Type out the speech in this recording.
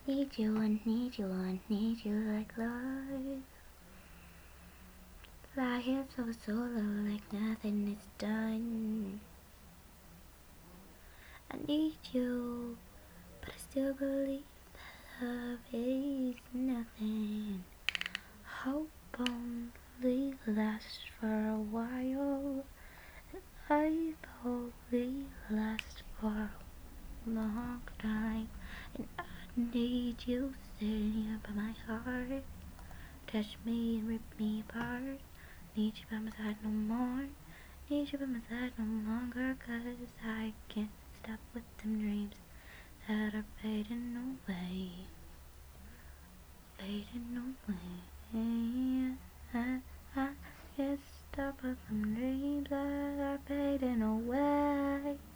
Need you, I need you, I need you like life. Fly here so solo like nothing is done. I need you, but I still believe that love is nothing. Hope only lasts for a while. Life only lasts for a long time. And I need you sitting here by my heart. Touch me and rip me apart. Need you by my side no more. Need you by my side no longer. 'Cause I can't stop with them dreams that are fading away. Fading away. I can't stop with them dreams that are fading away.